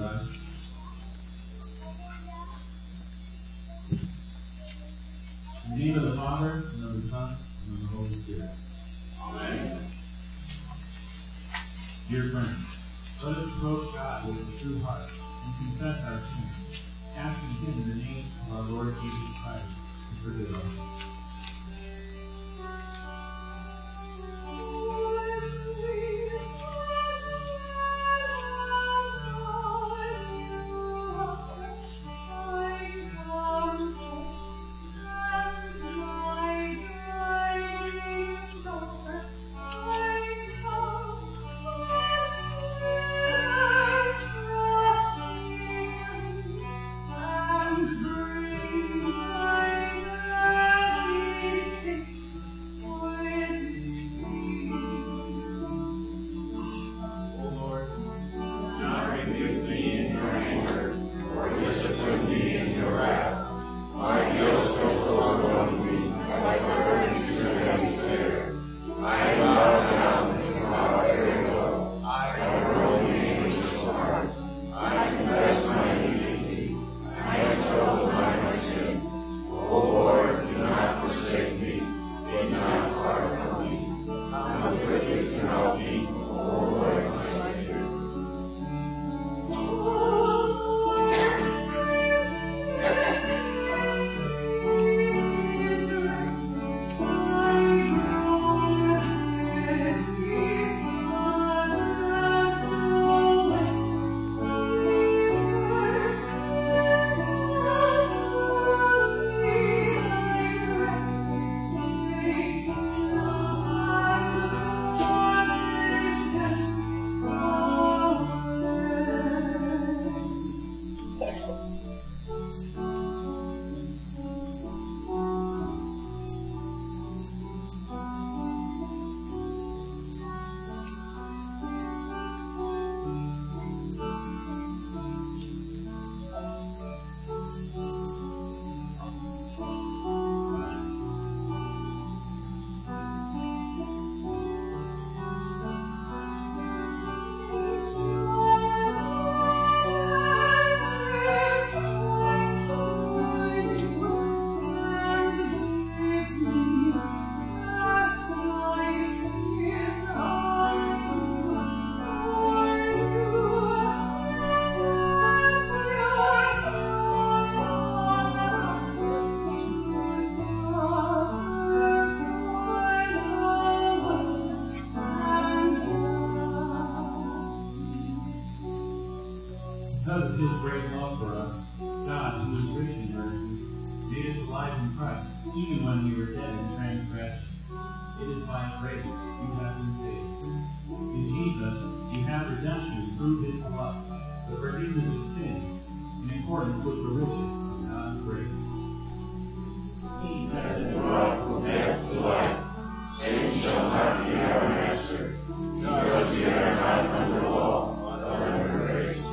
us. In the name of the Father, and of the Son, and of the Holy Spirit. Amen. Dear friends, let us approach God with a true heart and confess our sins, asking Him in the name of our Lord Jesus Christ to forgive us. Because of His great love for us, God, who is rich in mercy, made us alive in Christ, even when we were dead in transgression. It is by grace you have been saved. In Jesus, you have redemption through His blood, the forgiveness of sins, in accordance with the riches of God's grace. He that brought from death to life, Satan shall not be our master, because we are not under law, but under grace.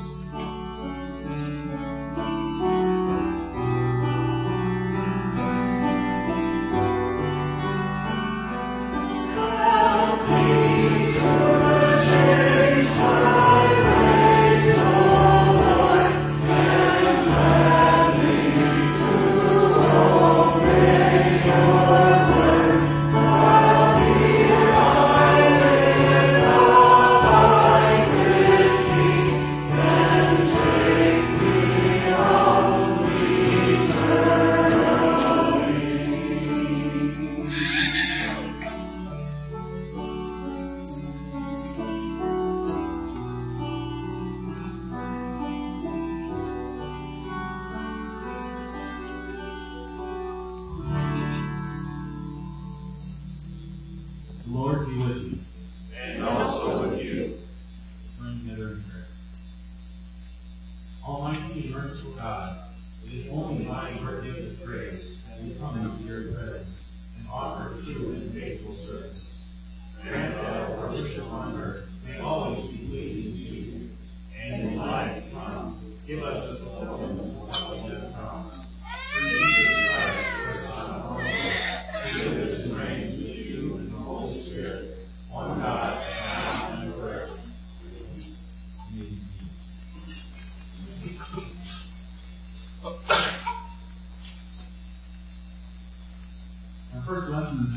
Your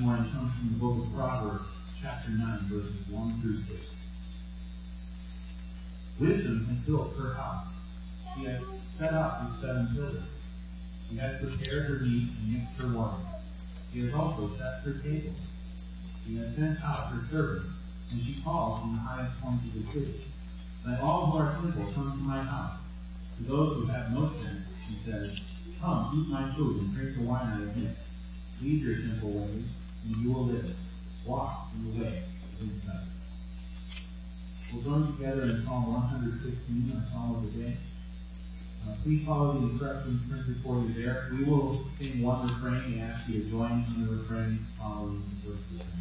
morning comes from the book of Proverbs, chapter 9, verses 1 through 6. Wisdom has built her house. She has set up her 7 pillars. She has prepared her meat and mixed her wine. She has also set her table. She has sent out her servants, and she calls from the highest point of the city. Let all who are simple come to my house. To those who have no sense, she says, come, eat my food and drink the wine I have mixed. Leave your simple ways, and you will live. Walk in the way of insight. We'll join together in Psalm 115, our Psalm of the day. Please follow the instructions printed for you there. We will sing one refrain and ask you to join in the refrain following the first refrain.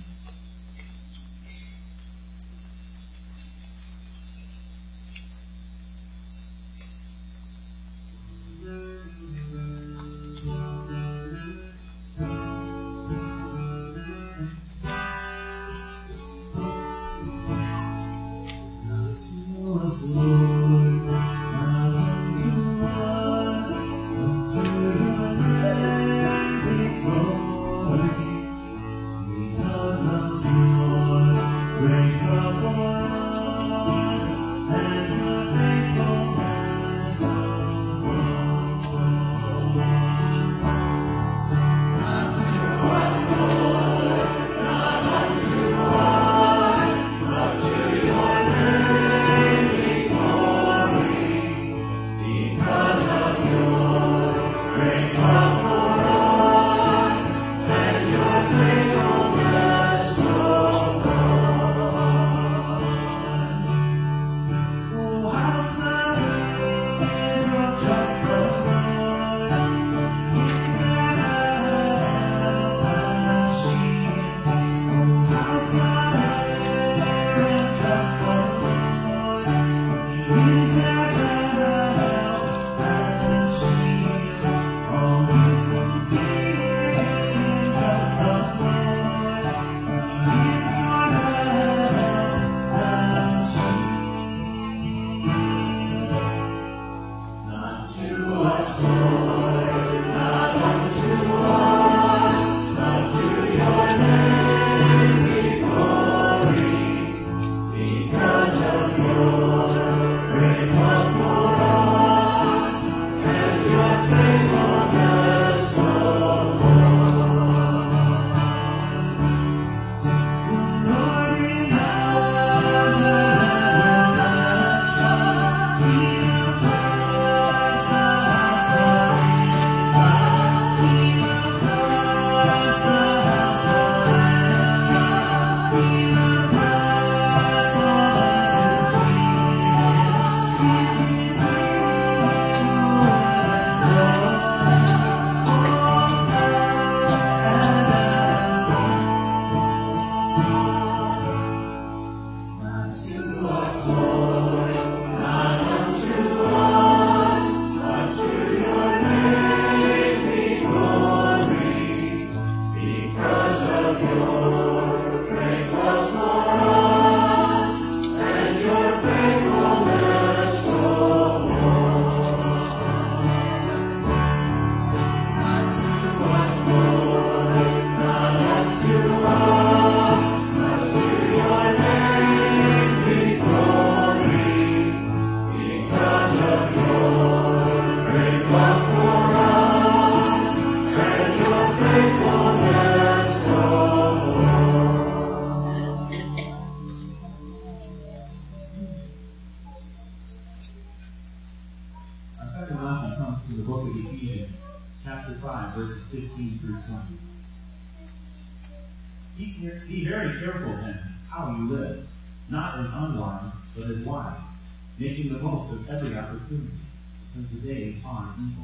Be very careful then how you live, not as unwise, but as wise, making the most of every opportunity, because the days are evil.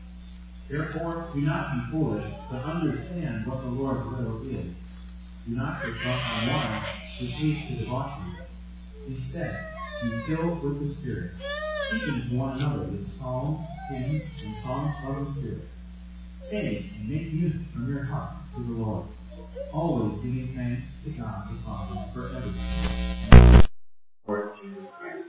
Therefore, do not be foolish, but understand what the Lord's will is. Do not yourself on wine to taste to debauchery. Instead, be filled with the Spirit, speaking to one another with psalms, hymns, and songs of the Spirit. Sing and make music from your heart to the Lord, always giving thanks to God the Father for everything. Lord Jesus Christ.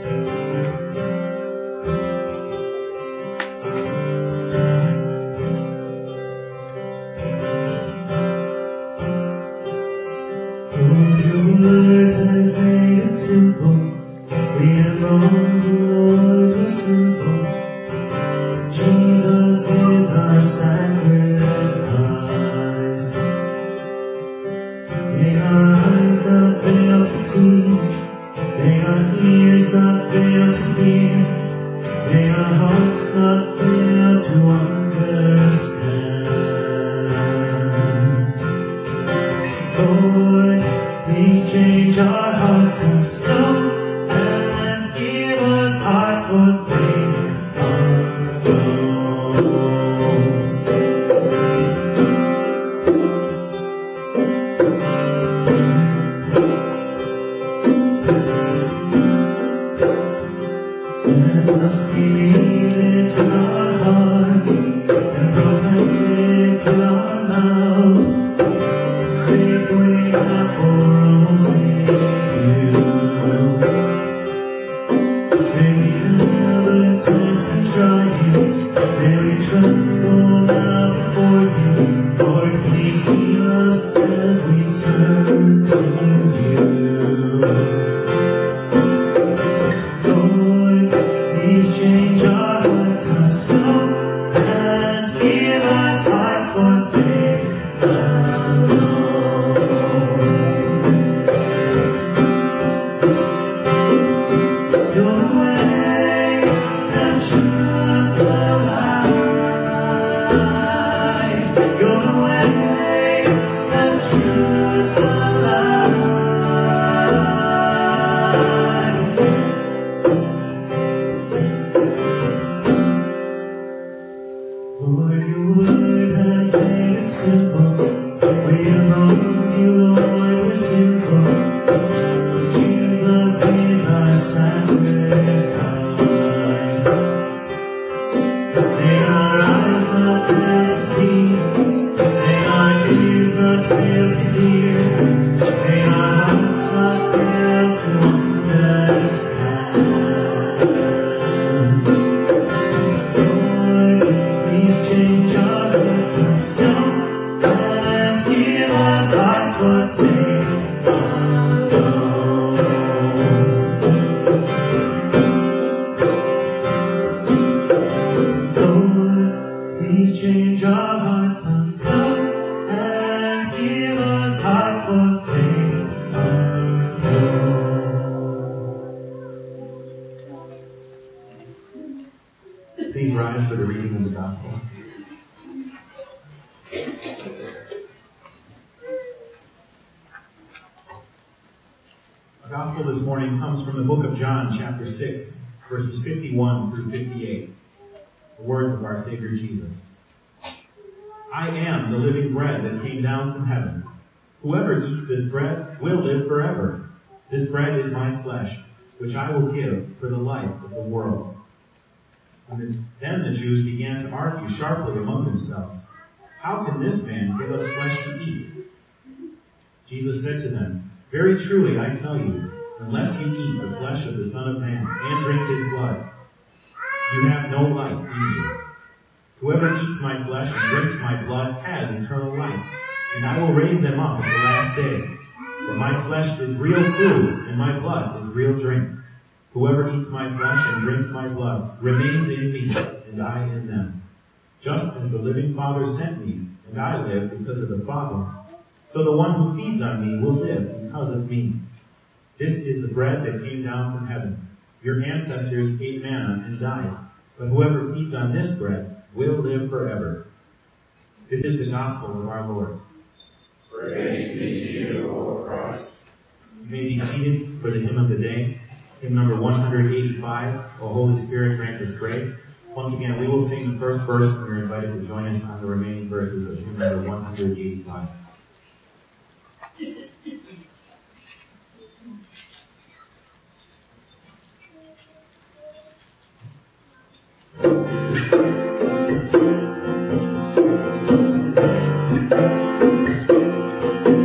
Please rise for the reading of the Gospel. Our Gospel this morning comes from the book of John, chapter 6, verses 51 through 58. The words of our Savior Jesus. I am the living bread that came down from heaven. Whoever eats this bread will live forever. This bread is my flesh, which I will give for the life of the world. And then the Jews began to argue sharply among themselves, how can this man give us flesh to eat? Jesus said to them, very truly I tell you, unless you eat the flesh of the Son of Man and drink his blood, you have no life in you. Whoever eats my flesh and drinks my blood has eternal life, and I will raise them up at the last day. For my flesh is real food, and my blood is real drink. Whoever eats my flesh and drinks my blood remains in me, and I in them. Just as the living Father sent me, and I live because of the Father, so the one who feeds on me will live because of me. This is the bread that came down from heaven. Your ancestors ate manna and died, but whoever feeds on this bread will live forever. This is the gospel of our Lord. Praise be to you, O Christ. You may be seated for the hymn of the day. Hymn number 185, O Holy Spirit, grant us grace. Once again, we will sing the first verse, and you're invited to join us on the remaining verses of hymn number 185.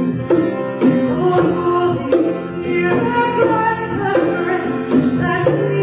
Holy Spirit, grant us grace that we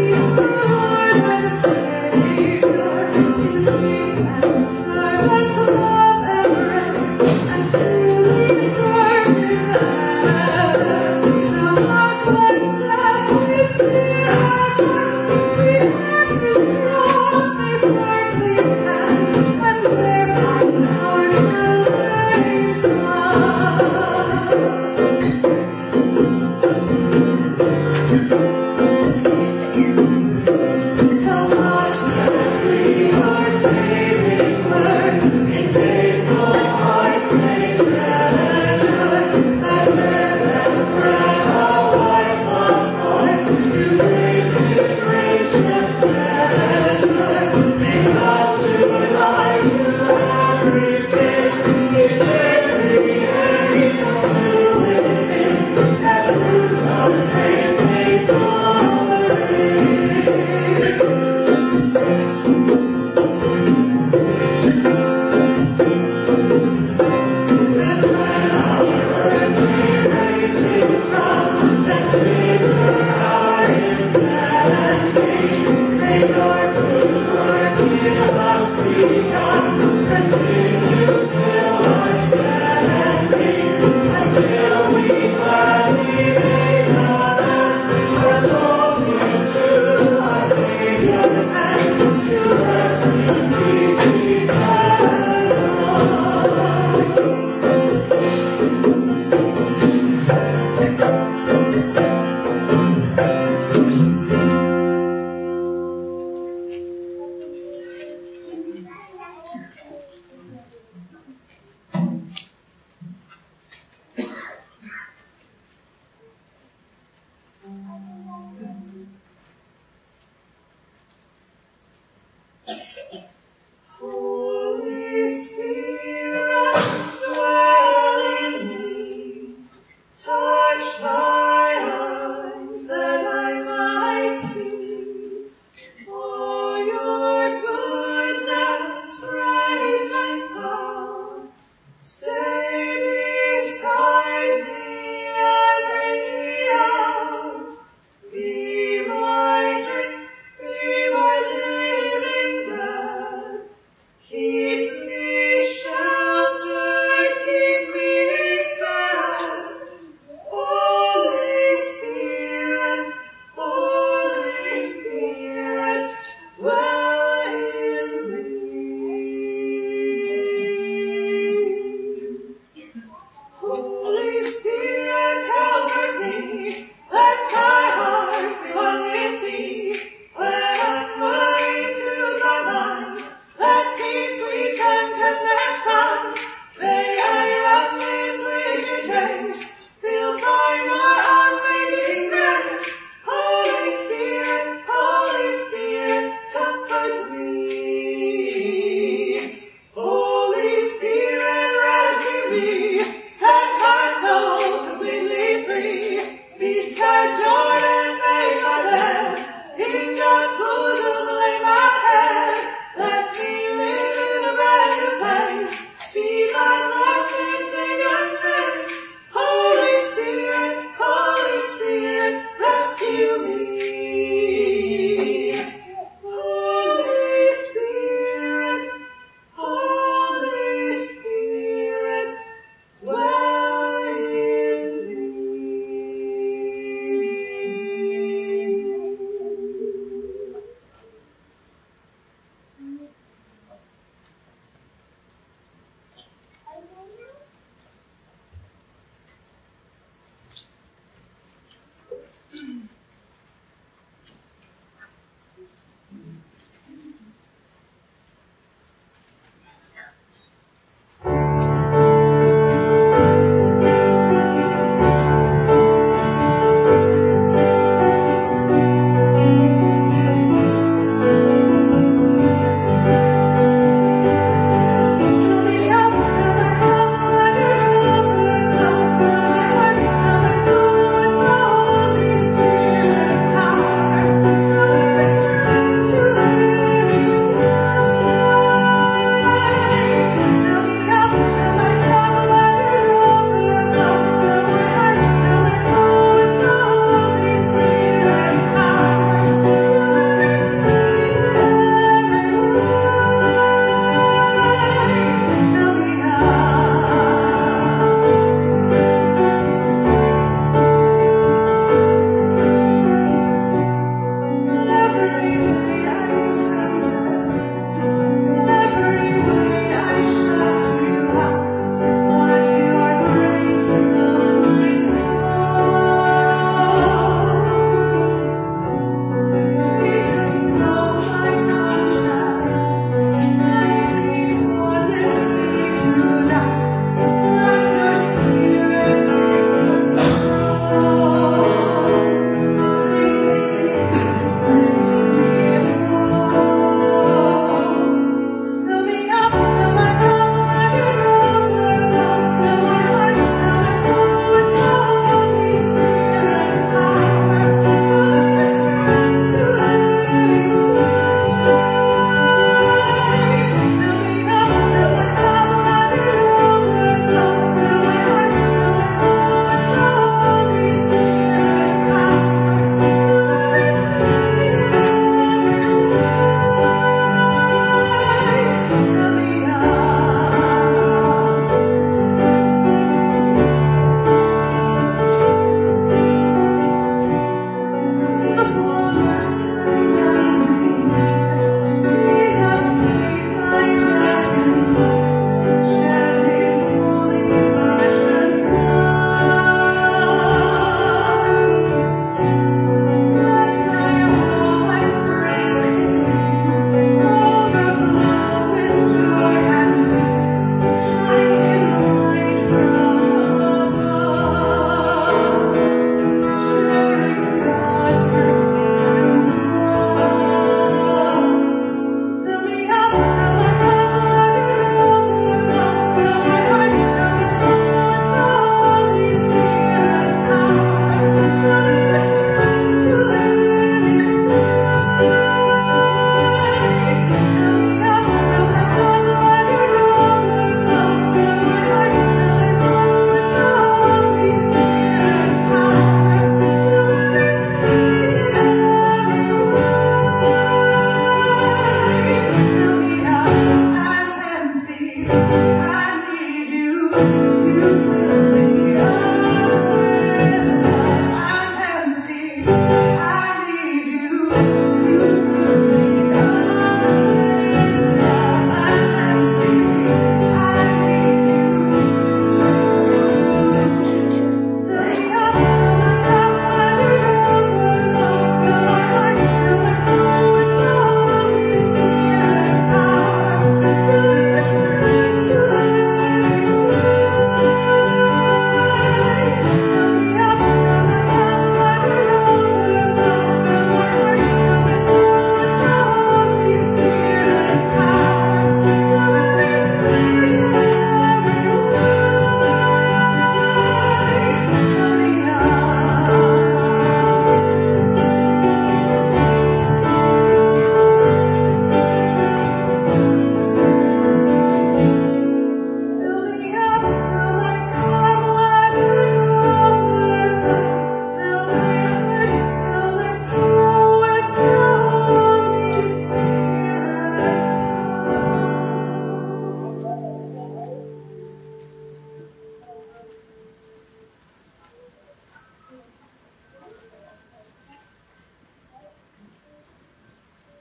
Be my drink, be my living breath.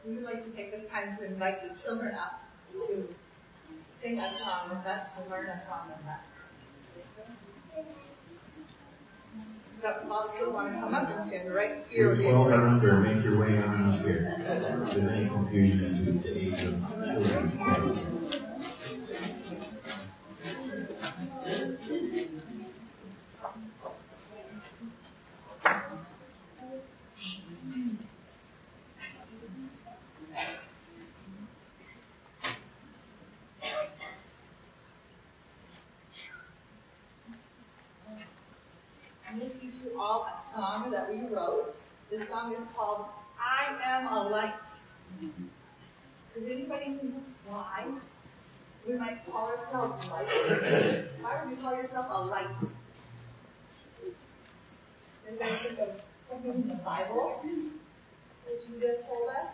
we would like to take this time to invite the children up to sing a song with us, to learn a song with us. So all of you want to come up and stand right here. Age 12 or under, make your way on up here. If there's any confusion as to the age of children. I'm going to teach you all a song that we wrote. This song is called I Am a Light. Does anybody know why we might call ourselves light? Why would you call yourself a light? Anybody think of something in the Bible that Jesus told us?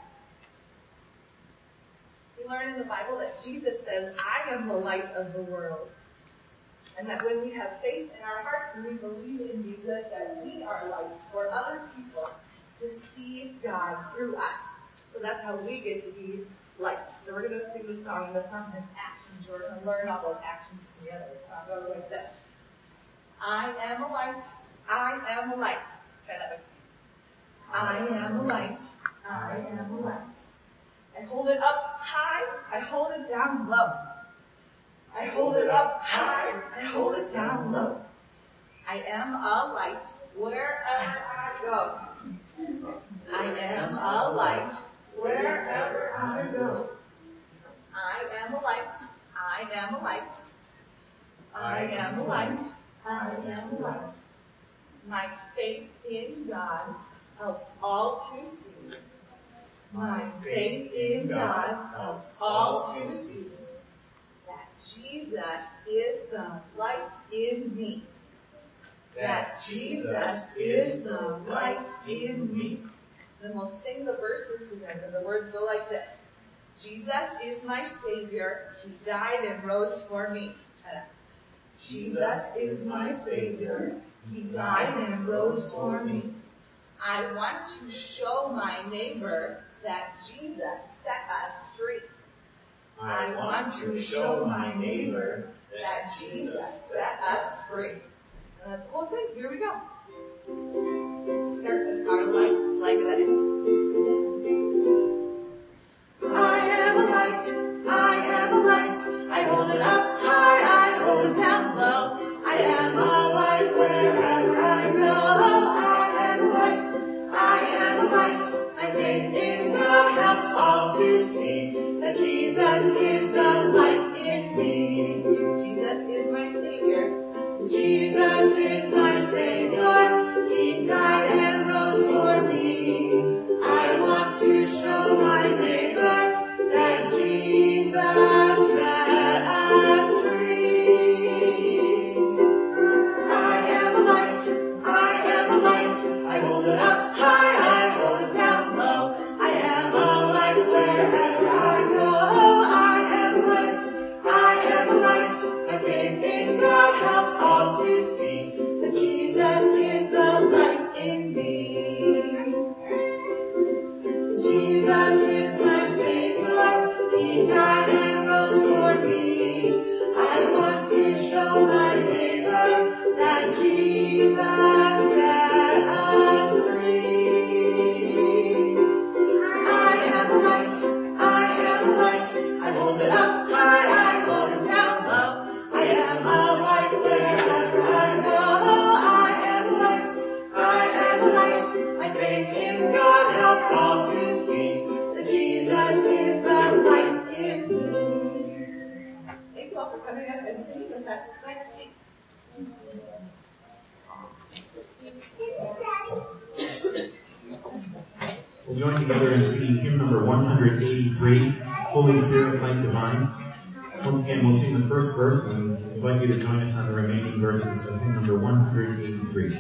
We learn in the Bible that Jesus says, I am the light of the world. And that when we have faith in our hearts and we believe in Jesus, that we are lights for other people to see God through us. So that's how we get to be lights. So we're going to sing the song, and the song has actions. We're going to learn all those actions together. So I'll go like this. I am a light. I am a light. Try that with me. I am a light. I am a light. I hold it up high. I hold it down low. I hold it up high, I hold it down low. I am a light wherever I go. I am a light wherever I go. I am a light, I am a light. I am a light, I am a light. My faith in God helps all to see. My faith in God helps all to see. Jesus is the light in me. That Jesus is the light in me. Then we'll sing the verses together. The words go like this. Jesus is my Savior. He died and rose for me. Jesus is my Savior. He died and rose for me. I want to show my neighbor that Jesus set us free. I want to show my neighbor that Jesus set us free. And that's the whole thing. Here we go. Start with our lights like this. I am a light. I am a light. I hold it up high. I hold it down low. I am a light wherever I go. I am a light. I am a light. My faith in God helps all to see that Jesus is the light in me. Jesus is my Savior. Jesus is my Savior. He died and rose for me. I want to show my neighbor that Jesus set us free. I am a light. I am a light. I hold it up high. I hold it down low. I am a light wherever I go. I am a light. I am a light. My faith in God helps all to see that Jesus is the light in me. Jesus is my Savior. He died and rose for me. I want to show my neighbor that Jesus set us free. I am a light. I am a light. I hold it up high. I hold it down low. I am a light wherever I go. I am a light. I am a light. My faith in God helps all to see that Jesus is the light in me. Thank you all for coming up and singing with us. We'll join together in singing hymn number 183, Holy Spirit, Light Divine. Once again, we'll sing the first verse and invite you to join us on the remaining verses of hymn number 183.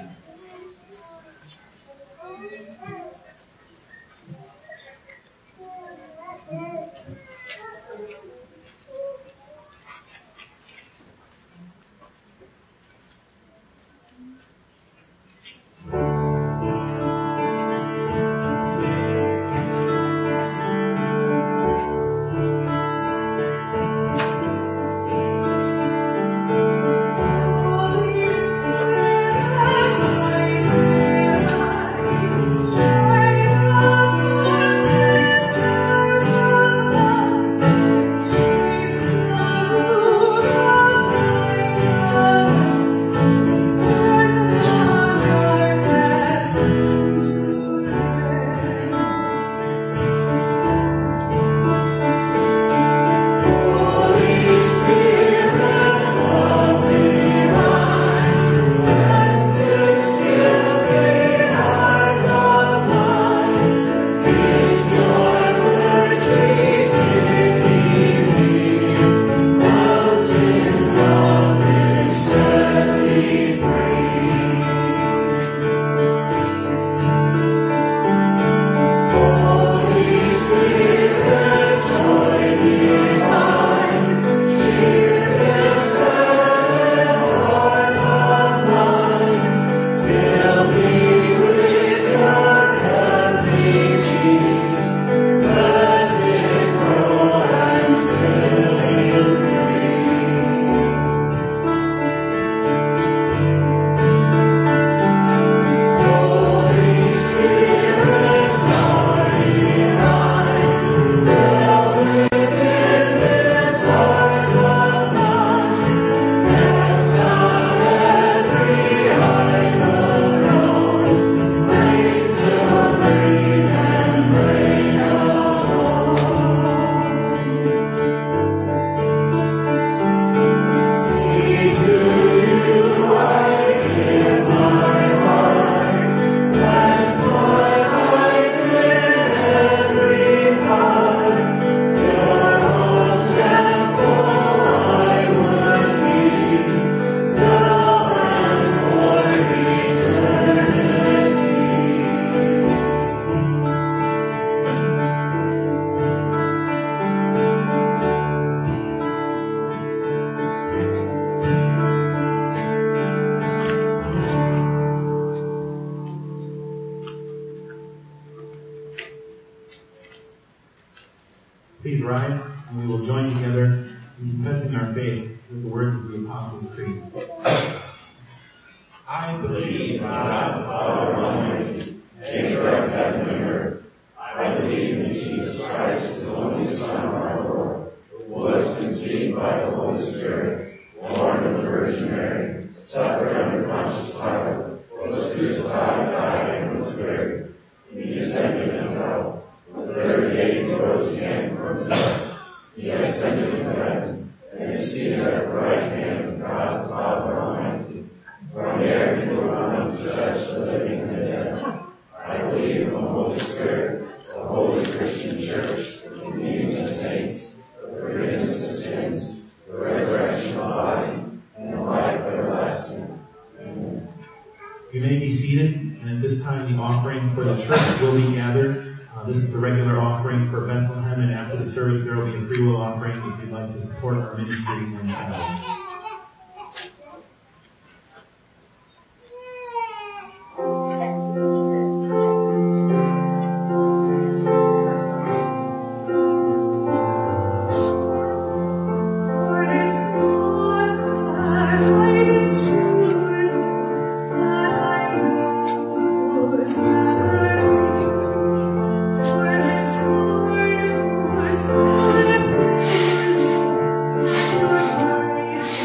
Please rise, and we will join together in confessing our faith with the words of the Apostles' Creed. I believe in God, the Father Almighty, maker of heaven and earth. I believe in Jesus Christ, his only Son, our Lord, who was conceived by the Holy Spirit, born of the Virgin Mary, suffered under Pontius Pilate, was crucified, died, and was buried. He descended into hell. The third day he rose again from the dead. He ascended into heaven, and is seated at the right hand of God the Father Almighty. From there he will come to judge the living and the dead. I believe in the Holy Spirit, the holy Christian Church, the communion of saints, the forgiveness of sins, the resurrection of the body, and the life everlasting. Amen. You may be seated, and at this time the offering for the church will be gathered. This is the regular offering for Bethlehem, and after the service there will be a free will offering if you'd like to support our ministry and tithes. Your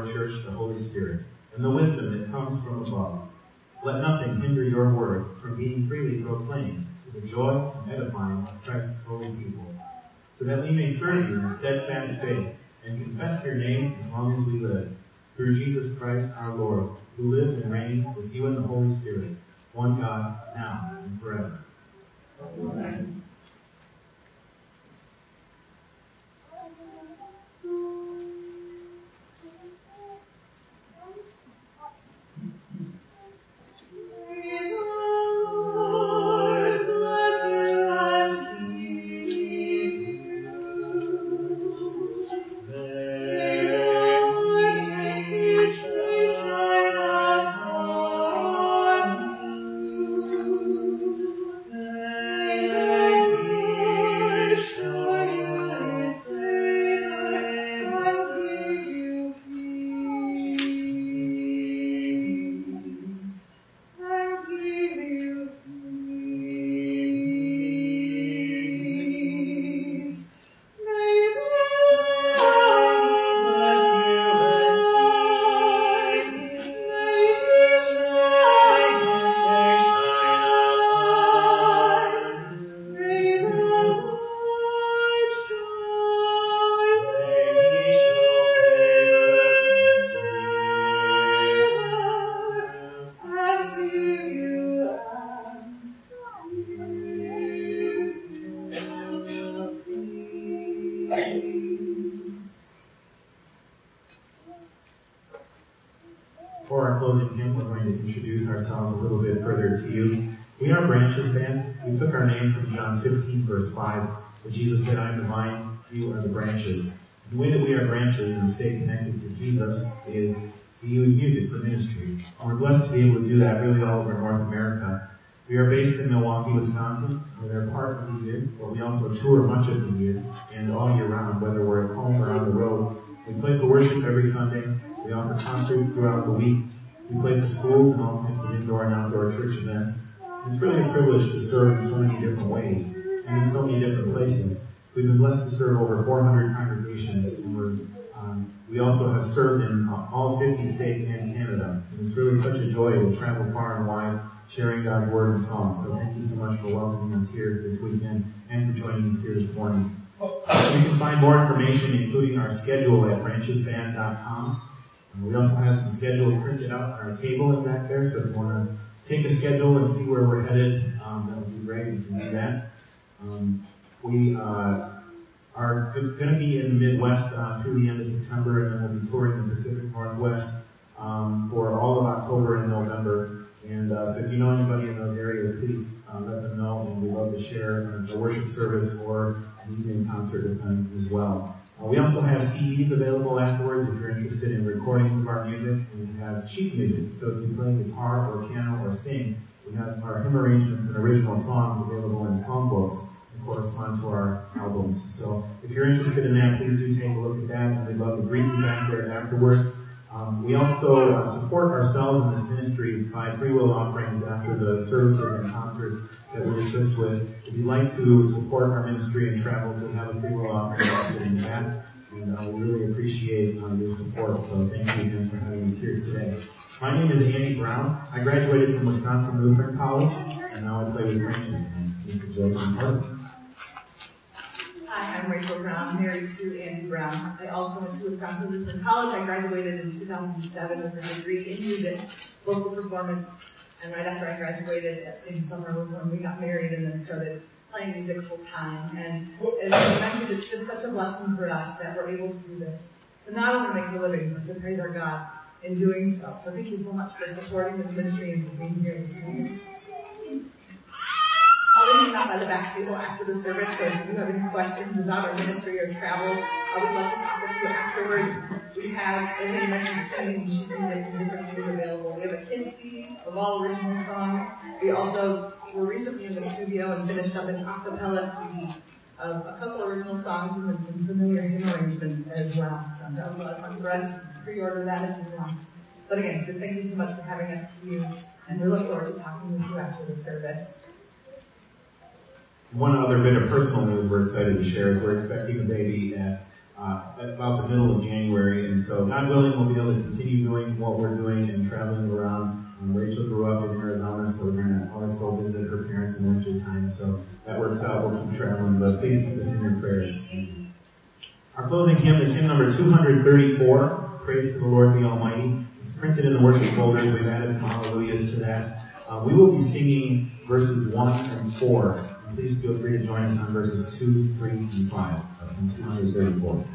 Lord Church, the Holy Spirit, and the wisdom that comes from above. Let nothing hinder your word from being freely proclaimed to the joy and edifying of Christ's holy people, so that we may serve you in steadfast faith and confess your name as long as we live, through Jesus Christ our Lord, who lives and reigns with you in the Holy Spirit, one God, now and forever. Amen. For our closing hymn, we're going to introduce ourselves a little bit further to you. We are Branches Band. We took our name from John 15, verse 5, where Jesus said, I am the vine, you are the branches. The way that we are branches and stay connected to Jesus is to use music for ministry. And we're blessed to be able to do that really all over North America. We are based in Milwaukee, Wisconsin. We're there part of the year, but we also tour much of the year and all year round, whether we're at home or on the road. We play for worship every Sunday. We offer concerts throughout the week. We play for schools and all types of indoor and outdoor church events. It's really a privilege to serve in so many different ways and in so many different places. We've been blessed to serve over 400 congregations, and we also have served in all 50 states and Canada. And it's really such a joy to travel far and wide sharing God's Word and song. So thank you so much for welcoming us here this weekend and for joining us here this morning. You can find more information, including our schedule, at branchesband.com. We also have some schedules printed out on our table in back there, so if you want to take a schedule and see where we're headed, that would be great. You can do that. We are going to be in the Midwest through the end of September, and then we'll be touring the Pacific Northwest for all of October and November. And so if you know anybody in those areas, please let them know, and we'd love to share a worship service or an evening concert with them as well. We also have CDs available afterwards if you're interested in recordings of our music, and we have sheet music. So if you play guitar or piano or sing, we have our hymn arrangements and original songs available in songbooks that correspond to our albums. So if you're interested in that, please do take a look at that, and we'd love to greet you back there afterwards. We also support ourselves in this ministry by free will offerings after the services and concerts that we assist with. If you'd like to support our ministry and travels, we have a free will offering listed in that, and we really appreciate your support. So thank you again for having us here today. My name is Andy Brown. I graduated from Wisconsin Lutheran College, and now I play with Branches. Mr. Joe Harper. Hi, I'm Rachel Brown, married to Andy Brown. I also went to Wisconsin Lutheran College. I graduated in 2007 with a degree in music, vocal performance, and right after I graduated at same summer was when we got married and then started playing music full time. And as you mentioned, it's just such a blessing for us that we're able to do this, to not only make a living, but to praise our God in doing so. So thank you so much for supporting this ministry and for being here this morning. I'll be hanging out by the back table after the service, so if you have any questions about our ministry or travel, I would love to talk with you afterwards. We have, as I mentioned, singing sheet music and different things available. We have a kids CD of all original songs. We also were recently in the studio and finished up an acapella CD of a couple original songs and then some familiar hymn arrangements as well. So that was a lot of fun for us. Pre-order that if you want. But again, just thank you so much for having us here, and we look forward to talking with you after the service. One other bit of personal news we're excited to share is we're expecting a baby at about the middle of January, and so God willing, we'll be able to continue doing what we're doing and traveling around. Rachel grew up in Arizona, so we're going to always go visit her parents in winter time, so that works out. We'll keep traveling, but please keep us in your prayers. Our closing hymn is hymn number 234, Praise to the Lord the Almighty. It's printed in the worship folder. We've added some hallelujahs to that. We will be singing verses 1 and 4. And please feel free to join us on verses 2, 3, and 5 of hymn 234.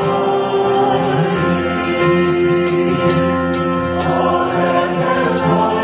Oh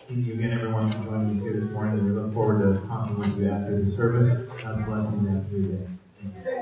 Thank you again, everyone, for joining us here this morning, and we look forward to talking with you after the service. God's blessings after your day. Thank you.